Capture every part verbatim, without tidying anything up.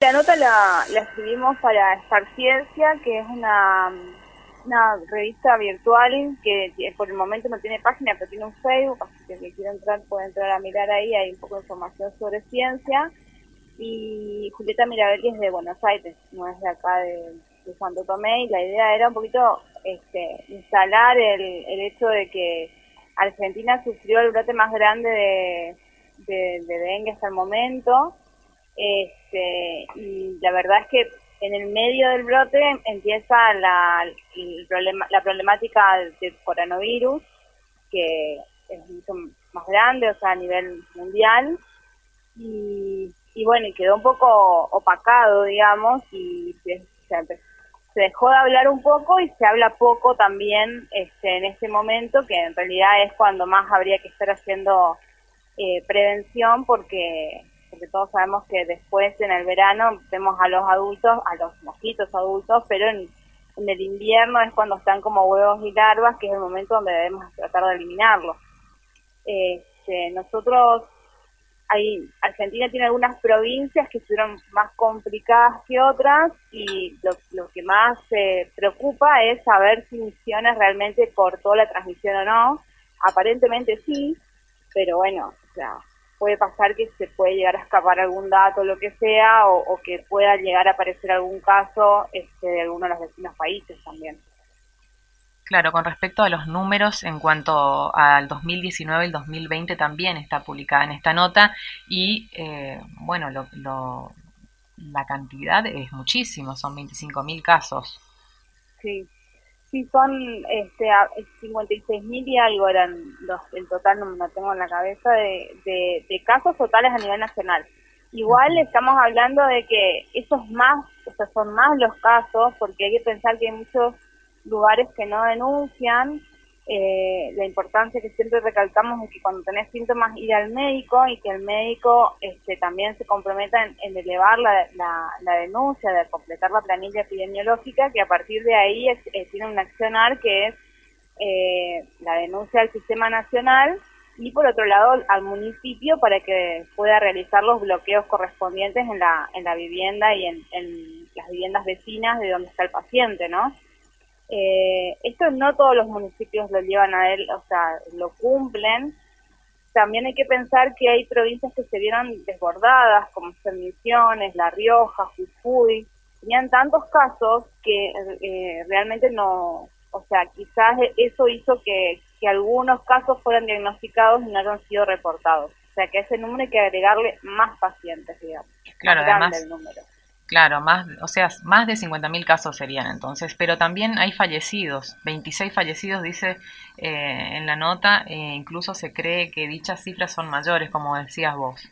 la nota la, la escribimos para Star Ciencia, que es una, una revista virtual que por el momento no tiene página, pero tiene un Facebook, así que si quiere entrar puede entrar a mirar ahí, hay un poco de información sobre ciencia. Y Julieta Mirabelli es de Buenos Aires, no es de acá de, de Santo Tomé, y la idea era un poquito este, instalar el, el hecho de que Argentina sufrió el brote más grande de, de, de dengue hasta el momento, este, y la verdad es que en el medio del brote empieza la, el problema, la problemática del coronavirus, que es mucho más grande, o sea, a nivel mundial, y, y bueno, y quedó un poco opacado, digamos, y se, se, se dejó de hablar un poco y se habla poco también este, en este momento, que en realidad es cuando más habría que estar haciendo eh, prevención, porque porque todos sabemos que después en el verano vemos a los adultos, a los mosquitos adultos, pero en, en el invierno es cuando están como huevos y larvas, que es el momento donde debemos tratar de eliminarlos. Este, nosotros, hay, Argentina tiene algunas provincias que estuvieron más complicadas que otras, y lo, lo que más eh, preocupa es saber si Misiones realmente cortó la transmisión o no. Aparentemente sí, pero bueno, o sea, puede pasar que se puede llegar a escapar algún dato, lo que sea, o, o que pueda llegar a aparecer algún caso este, de alguno de los vecinos países también. Claro, con respecto a los números en cuanto al dos mil diecinueve y el dos mil veinte también está publicada en esta nota y eh, bueno, lo, lo, la cantidad es muchísimo, son veinticinco mil casos. Sí, sí, son este, cincuenta y seis mil y algo eran los, el total, no me lo tengo en la cabeza, de, de, de casos totales a nivel nacional. Igual Uh-huh. estamos hablando de que esos más, o sea, son más los casos, porque hay que pensar que hay muchos lugares que no denuncian. Eh, la importancia que siempre recalcamos es que cuando tenés síntomas ir al médico, y que el médico este, también se comprometa en, en elevar la, la, la denuncia, de completar la planilla epidemiológica, que a partir de ahí es, eh, tiene un accionar que es eh, la denuncia al sistema nacional, y por otro lado al municipio, para que pueda realizar los bloqueos correspondientes en la, en la vivienda y en, en las viviendas vecinas de donde está el paciente, ¿no? Eh, esto no todos los municipios lo llevan a él, o sea, lo cumplen. También hay que pensar que hay provincias que se vieron desbordadas, como son Misiones, La Rioja, Jujuy. Tenían tantos casos que eh, realmente no, o sea, quizás eso hizo que, que algunos casos fueran diagnosticados y no hayan sido reportados. O sea, que a ese número hay que agregarle más pacientes, digamos. Claro, Más grande además, el número. claro, más, o sea, más de cincuenta mil casos serían entonces, pero también hay fallecidos, veintiséis fallecidos dice eh, en la nota, e incluso se cree que dichas cifras son mayores, como decías vos.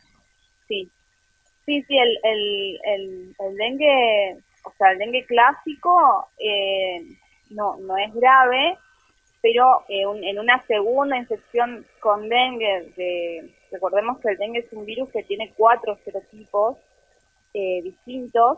Sí, sí, sí, el, el, el, el dengue, o sea, el dengue clásico eh, no, no es grave, pero eh, un, en una segunda infección con dengue, de, recordemos que el dengue es un virus que tiene cuatro serotipos eh, distintos,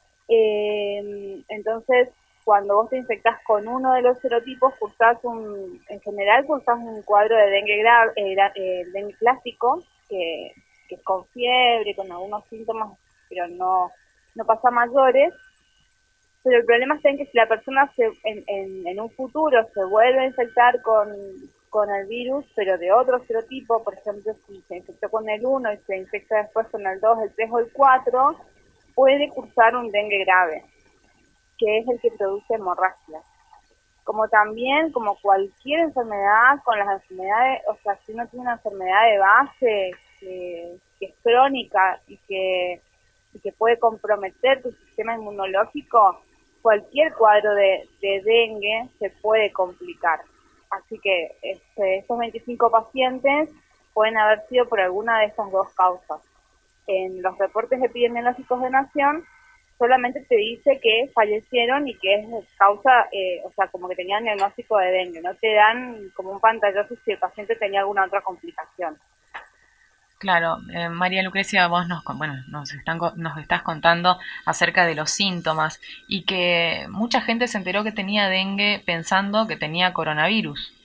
eh, entonces cuando vos te infectás con uno de los serotipos, cursás un, en general cursás un cuadro de dengue grave, eh, eh, dengue clásico, que, que es con fiebre, con algunos síntomas, pero no, no pasa a mayores. Pero el problema está en que si la persona se, en, en, en un futuro se vuelve a infectar con, con el virus, pero de otro serotipo, por ejemplo, si se infectó con el uno y se infecta después con el dos, el tres o el cuatro, puede cursar un dengue grave, que es el que produce hemorragia. Como también, como cualquier enfermedad, con las enfermedades, o sea, si uno tiene una enfermedad de base que, que es crónica y que, y que puede comprometer tu sistema inmunológico, cualquier cuadro de, de dengue se puede complicar. Así que este, estos veinticinco pacientes pueden haber sido por alguna de estas dos causas. En los reportes epidemiológicos de Nación solamente te dice que fallecieron y que es causa, eh, o sea, como que tenían diagnóstico de dengue, no te dan como un pantallazo si el paciente tenía alguna otra complicación. Claro, eh, María Lucrecia, vos nos, bueno, nos, están, nos estás contando acerca de los síntomas y que mucha gente se enteró que tenía dengue pensando que tenía coronavirus.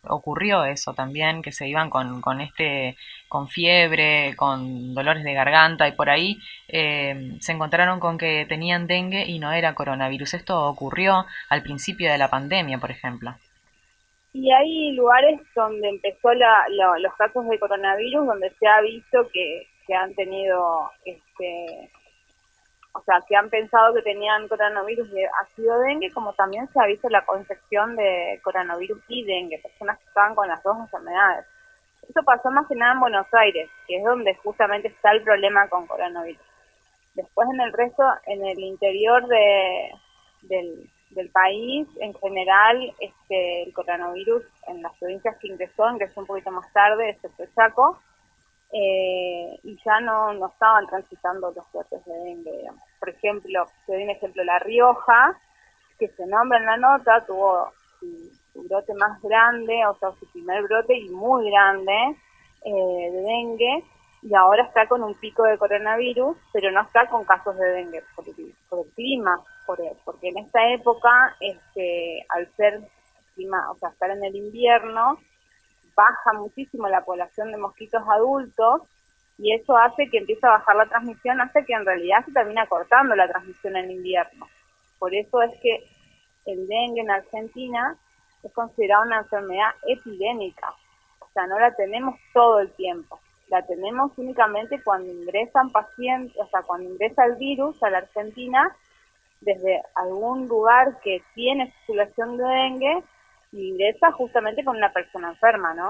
ocurrió eso también, que se iban con, con este, con fiebre, con dolores de garganta y por ahí eh, se encontraron con que tenían dengue y no era coronavirus. Esto ocurrió al principio de la pandemia, por ejemplo. Y hay lugares donde empezó la, la, los casos de coronavirus, donde se ha visto que, que han tenido, este, o sea, que han pensado que tenían coronavirus y ha sido dengue, como también se ha visto la concepción de coronavirus y dengue, personas que estaban con las dos enfermedades. Eso pasó más que nada en Buenos Aires, que es donde justamente está el problema con coronavirus. Después en el resto, en el interior de, del, del país, en general, este, el coronavirus en las provincias que ingresó, ingresó un poquito más tarde, excepto el Chaco, eh, y ya no, no estaban transitando los brotes de dengue, digamos. Por ejemplo, se doy un ejemplo, La Rioja, que se nombra en la nota, tuvo su, su brote más grande, o sea, su primer brote y muy grande eh, de dengue, y ahora está con un pico de coronavirus, pero no está con casos de dengue por el, por el clima, por el, porque en esta época, este, al ser clima, o sea, estar en el invierno, baja muchísimo la población de mosquitos adultos, y eso hace que empiece a bajar la transmisión, hace que en realidad se termina cortando la transmisión en invierno. Por eso es que el dengue en Argentina es considerado una enfermedad epidémica, o sea, no la tenemos todo el tiempo. La tenemos únicamente cuando ingresan pacientes, o sea, cuando ingresa el virus a la Argentina desde algún lugar que tiene circulación de dengue y ingresa justamente con una persona enferma, ¿no?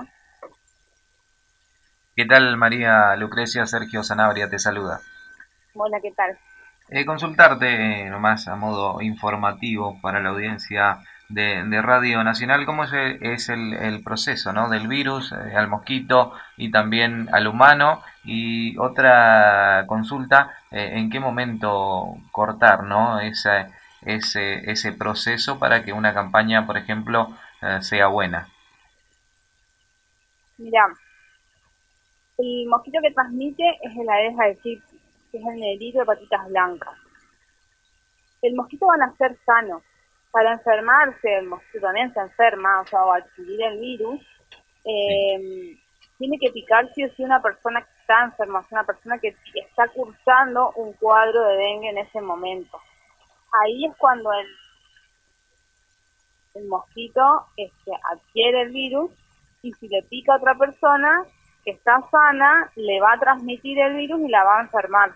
¿Qué tal, María Lucrecia? Sergio Sanabria te saluda. Hola, ¿qué tal? Eh, consultarte eh, nomás a modo informativo para la audiencia de, de Radio Nacional, cómo es, el, es el, el proceso, ¿no?, del virus eh, al mosquito y también al humano. Y otra consulta, eh, ¿en qué momento cortar, ¿no?, ese, ese, ese proceso para que una campaña, por ejemplo, eh, sea buena? Mira, el mosquito que transmite es el Aedes aegypti, que es el negrito de patitas blancas. El mosquito va a nacer sano. Para enfermarse, el mosquito también se enferma, o sea, o adquirir el virus, Sí. eh, tiene que picar sí o sí una persona que está enferma, o sea, una persona que está cursando un cuadro de dengue en ese momento. Ahí es cuando el, el mosquito este, adquiere el virus, y si le pica a otra persona que está sana, le va a transmitir el virus y la va a enfermar.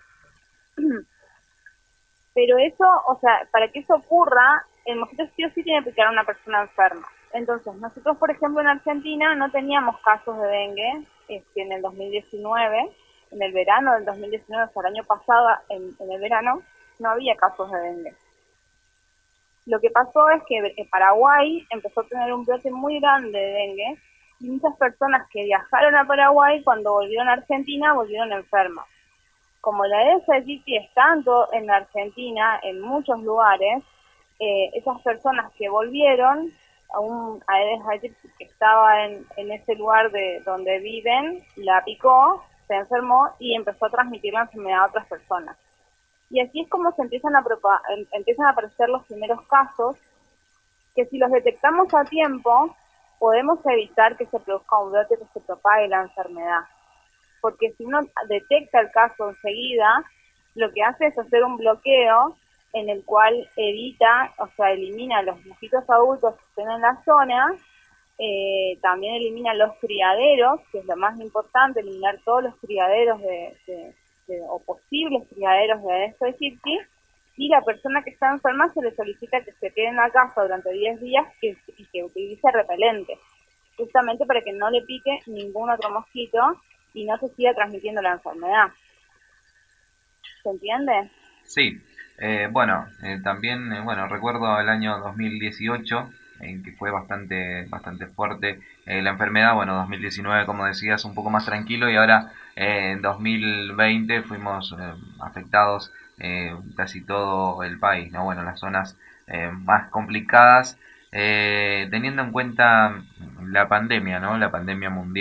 Pero eso, o sea, para que eso ocurra, el mosquito sí o sí tiene que picar a una persona enferma. Entonces, nosotros, por ejemplo, en Argentina no teníamos casos de dengue este, en el dos mil diecinueve, en el verano del dos mil diecinueve, o sea, el año pasado, en, en el verano, no había casos de dengue. Lo que pasó es que Paraguay empezó a tener un brote muy grande de dengue, y muchas personas que viajaron a Paraguay, cuando volvieron a Argentina, volvieron enfermas. Como la Aedes aegypti está en Argentina, en muchos lugares, eh, esas personas que volvieron, a un Aedes aegypti que estaba en, en ese lugar de donde viven, la picó, se enfermó y empezó a transmitir la enfermedad a otras personas. Y así es como se empiezan a, empiezan a aparecer los primeros casos, que si los detectamos a tiempo, podemos evitar que se produzca un brote, que se propague la enfermedad. Porque si uno detecta el caso enseguida, lo que hace es hacer un bloqueo en el cual evita, o sea, elimina los mosquitos adultos que estén en la zona, eh, también elimina los criaderos, que es lo más importante, eliminar todos los criaderos de, de, de, o posibles criaderos de Aedes aegypti, y la persona que está enferma se le solicita que se quede en la casa durante diez días que, y que utilice repelente, justamente para que no le pique ningún otro mosquito y no se siga transmitiendo la enfermedad. ¿Se entiende? Sí, eh, bueno, eh, también, eh, bueno, recuerdo el año dos mil dieciocho, en que fue bastante, bastante fuerte eh, la enfermedad. Bueno, dos mil diecinueve, como decías, un poco más tranquilo, y ahora eh, en dos mil veinte fuimos eh, afectados eh, casi todo el país, ¿no? Bueno, las zonas eh, más complicadas, eh, teniendo en cuenta la pandemia, ¿no? La pandemia mundial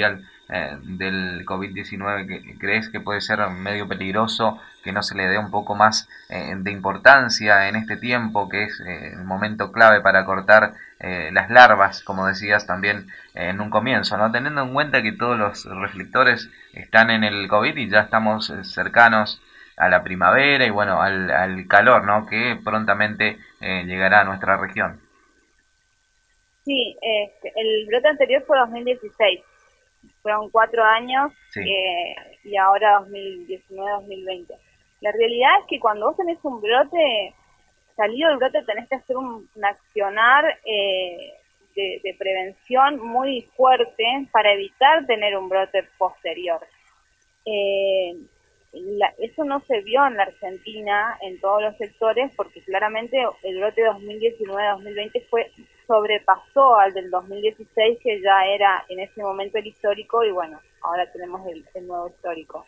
eh, del COVID diecinueve, que crees que puede ser medio peligroso que no se le dé un poco más eh, de importancia en este tiempo, que es eh, el momento clave para cortar eh, las larvas, como decías también eh, en un comienzo, ¿no? Teniendo en cuenta que todos los reflectores están en el COVID y ya estamos eh, cercanos a la primavera y bueno, al, al calor, ¿no? Que prontamente eh, llegará a nuestra región. Sí, este, el brote anterior fue dos mil dieciséis, fueron cuatro años Sí. eh, y ahora dos mil diecinueve dos mil veinte. La realidad es que cuando vos tenés un brote, salido del brote tenés que hacer un, un accionar eh, de, de prevención muy fuerte para evitar tener un brote posterior. Eh, la, eso no se vio en la Argentina en todos los sectores porque claramente el brote dos mil diecinueve dos mil veinte fue sobrepasó al del dos mil dieciséis, que ya era en ese momento el histórico, y bueno, ahora tenemos el, el nuevo histórico.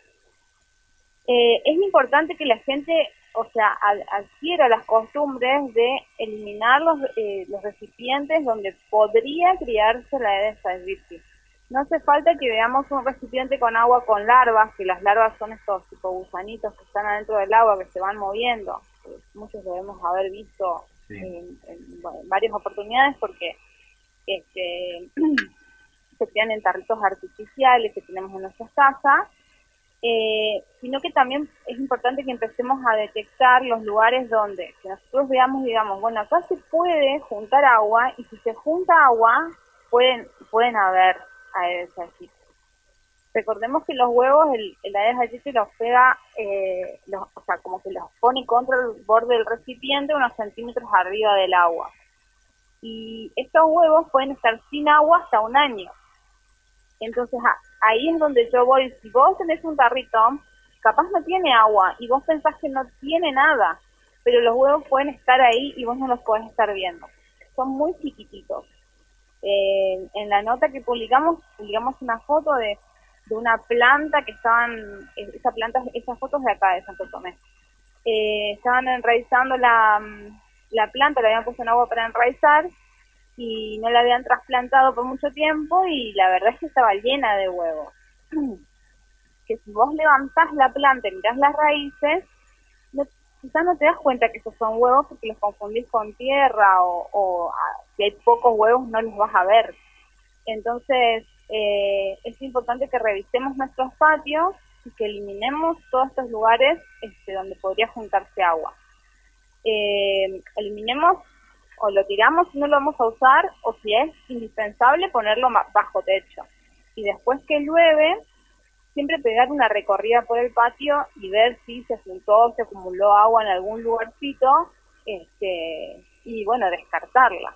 Eh, es importante que la gente, o sea, ad, adquiera las costumbres de eliminar los, eh, los recipientes donde podría criarse la Aedes aegypti. No hace falta que veamos un recipiente con agua con larvas, que las larvas son estos tipo gusanitos que están adentro del agua, que se van moviendo. Muchos lo debemos haber visto sí. en, en, bueno, en varias oportunidades porque este, se crean en tarritos artificiales que tenemos en nuestras casas. Eh, sino que también es importante que empecemos a detectar los lugares donde que nosotros veamos, digamos, bueno, acá se puede juntar agua, y si se junta agua, pueden pueden haber Aedes aegypti. Recordemos que los huevos, el, el Aedes aegypti los pega, eh, los, o sea, como que los pone contra el borde del recipiente unos centímetros arriba del agua. Y estos huevos pueden estar sin agua hasta un año. Entonces, ahí es donde yo voy. Si vos tenés un tarrito, capaz no tiene agua y vos pensás que no tiene nada, pero los huevos pueden estar ahí y vos no los podés estar viendo. Son muy chiquititos. Eh, en la nota que publicamos, publicamos una foto de, de una planta que estaban, esa planta, esas fotos de acá, de Santo Tomé. Eh, estaban enraizando la, la planta, la habían puesto en agua para enraizar, y no la habían trasplantado por mucho tiempo, y la verdad es que estaba llena de huevos. Que si vos levantás la planta y mirás las raíces, no, quizás no te das cuenta que esos son huevos porque los confundís con tierra, o, o si hay pocos huevos no los vas a ver. Entonces eh, es importante que revisemos nuestros patios y que eliminemos todos estos lugares este, donde podría juntarse agua. Eh, eliminemos o lo tiramos si no lo vamos a usar, o si es indispensable ponerlo bajo techo. Y después que llueve, siempre pegar una recorrida por el patio y ver si se juntó, se acumuló agua en algún lugarcito, este, y bueno, descartarla.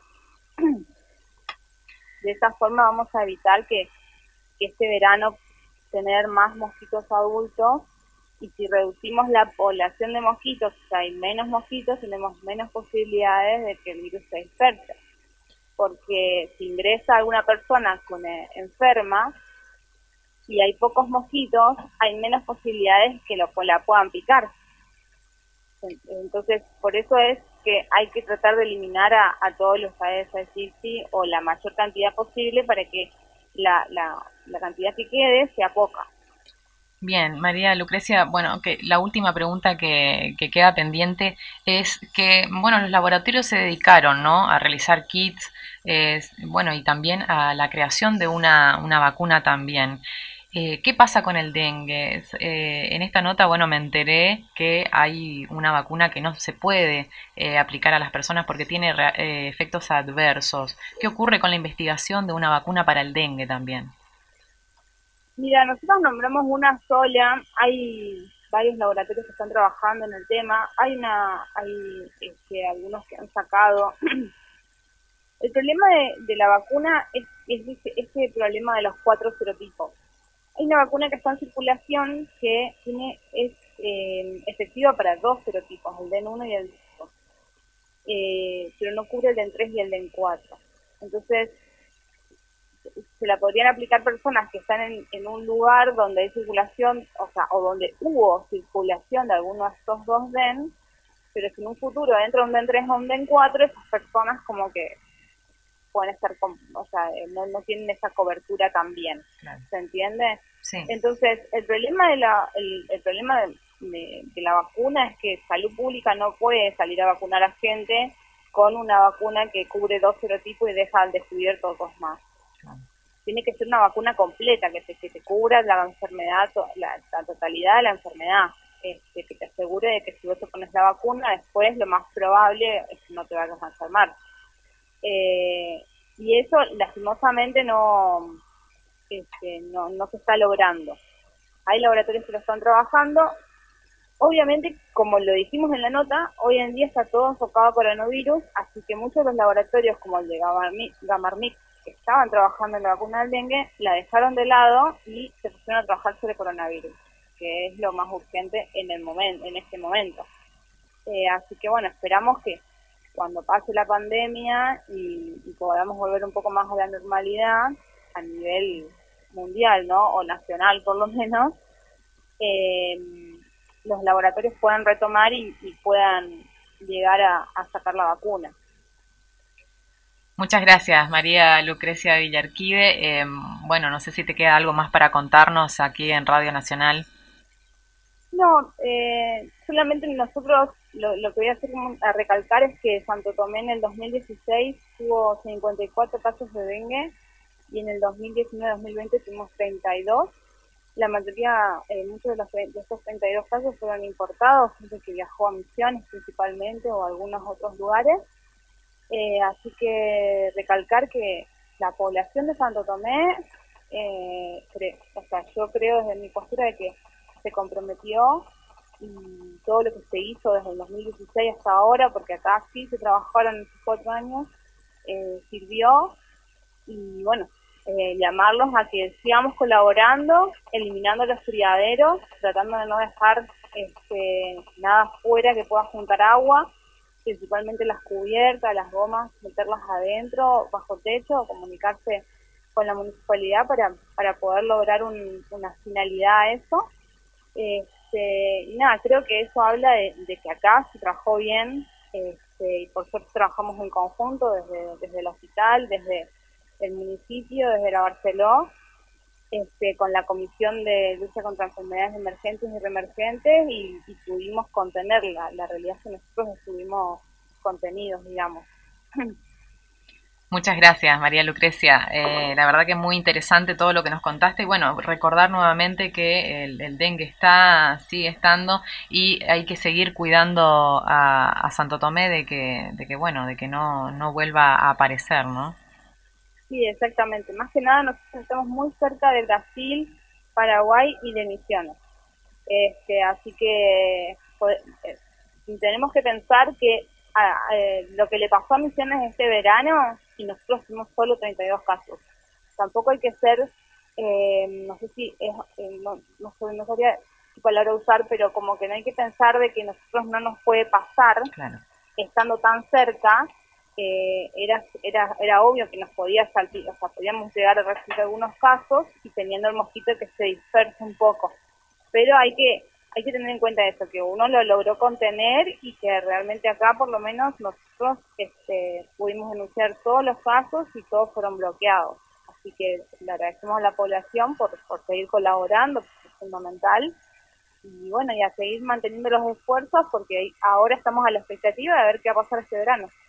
De esa forma vamos a evitar que, que este verano tener más mosquitos adultos. Y si reducimos la población de mosquitos, o sea, hay menos mosquitos, tenemos menos posibilidades de que el virus se disperse. Porque si ingresa alguna persona con eh, enferma y hay pocos mosquitos, hay menos posibilidades que lo, la puedan picar. Entonces, por eso es que hay que tratar de eliminar a, a todos los Aedes aegypti o la mayor cantidad posible para que la, la, la cantidad que quede sea poca. Bien, María Lucrecia, bueno, que la última pregunta que, que queda pendiente es que, bueno, los laboratorios se dedicaron, ¿no?, a realizar kits, eh, bueno, y también a la creación de una, una vacuna también. Eh, ¿Qué pasa con el dengue? Eh, en esta nota, bueno, me enteré que hay una vacuna que no se puede eh, aplicar a las personas porque tiene eh, efectos adversos. ¿Qué ocurre con la investigación de una vacuna para el dengue también? Mira, nosotros nombramos una sola, hay varios laboratorios que están trabajando en el tema, hay una, hay este, algunos que han sacado. El problema de, de la vacuna es, es ese, ese problema de los cuatro serotipos. Hay una vacuna que está en circulación que tiene es eh, efectiva para dos serotipos, el D N uno y el D N dos, eh, pero no cubre el D N tres y el D N cuatro. Entonces, se la podrían aplicar personas que están en, en un lugar donde hay circulación, o sea, o donde hubo circulación de alguno de estos dos D N, pero si en un futuro entra un D N tres o un D N cuatro, esas personas como que pueden estar, con, o sea, no, no tienen esa cobertura también, claro. ¿Se entiende? Sí. Entonces, el problema de la el, el problema de, de, de la vacuna es que Salud Pública no puede salir a vacunar a gente con una vacuna que cubre dos serotipos y deja al descubierto dos más. Claro. Tiene que ser una vacuna completa, que te, que te cubra la enfermedad, la, la totalidad de la enfermedad. Este, que te asegure de que si vos te pones la vacuna, después lo más probable es que no te vayas a enfermar. Eh, y eso, lastimosamente, no, este, no, no se está logrando. Hay laboratorios que lo están trabajando. Obviamente, como lo dijimos en la nota, hoy en día está todo enfocado a coronavirus, así que muchos de los laboratorios, como el de Gamarmix, que estaban trabajando en la vacuna del dengue, la dejaron de lado y se pusieron a trabajar sobre coronavirus, que es lo más urgente en el momento, en este momento. Eh, así que bueno, esperamos que cuando pase la pandemia y, y podamos volver un poco más a la normalidad a nivel mundial, ¿no? O nacional por lo menos, eh, los laboratorios puedan retomar y, y puedan llegar a, a sacar la vacuna. Muchas gracias, María Lucrecia Villarquide. Eh, bueno, no sé si te queda algo más para contarnos aquí en Radio Nacional. No, eh, solamente nosotros lo, lo que voy a hacer a recalcar es que Santo Tomé en el dos mil dieciséis tuvo cincuenta y cuatro casos de dengue y en el dos mil diecinueve dos mil veinte tuvimos treinta y dos. La mayoría, eh, muchos de, los, de estos treinta y dos casos fueron importados, gente que viajó a Misiones principalmente o a algunos otros lugares. Eh, así que recalcar que la población de Santo Tomé, eh, cre, o sea, yo creo desde mi postura de que se comprometió y todo lo que se hizo desde el dos mil dieciséis hasta ahora, porque acá sí se trabajaron estos cuatro años, eh, sirvió y bueno, eh, llamarlos a que sigamos colaborando, eliminando los friaderos, tratando de no dejar este, nada fuera que pueda juntar agua, principalmente las cubiertas, las gomas, meterlas adentro, bajo techo, o comunicarse con la municipalidad para, para poder lograr un, una finalidad a eso. Este, y nada, creo que eso habla de, de que acá se trabajó bien, este, y por suerte trabajamos en conjunto desde, desde el hospital, desde el municipio, desde la Barceló, este, con la Comisión de Lucha contra Enfermedades Emergentes y Reemergentes y, y pudimos contenerla. La realidad es que nosotros estuvimos contenidos, digamos. Muchas gracias, María Lucrecia. Eh, la verdad que es muy interesante todo lo que nos contaste. Y bueno, recordar nuevamente que el, el dengue está, sigue estando y hay que seguir cuidando a, a Santo Tomé de que, de que bueno, de que no, no vuelva a aparecer, ¿no? Sí, exactamente. Más que nada nosotros estamos muy cerca de Brasil, Paraguay y de Misiones. Este, así que pues, eh, tenemos que pensar que a, a, lo que le pasó a Misiones este verano, y nosotros tuvimos solo treinta y dos casos. Tampoco hay que ser, eh, no sé si, es, eh, no, no, no sabría qué palabra usar, pero como que no hay que pensar de que nosotros no nos puede pasar, claro, estando tan cerca. Eh, era, era, era obvio que nos podía salir, o sea, podíamos llegar a recibir algunos casos y teniendo el mosquito que se disperse un poco. Pero hay que hay que tener en cuenta eso, que uno lo logró contener y que realmente acá por lo menos nosotros este, pudimos denunciar todos los casos y todos fueron bloqueados. Así que le agradecemos a la población por, por seguir colaborando, porque es fundamental. Y bueno, y a seguir manteniendo los esfuerzos porque ahora estamos a la expectativa de ver qué va a pasar este verano.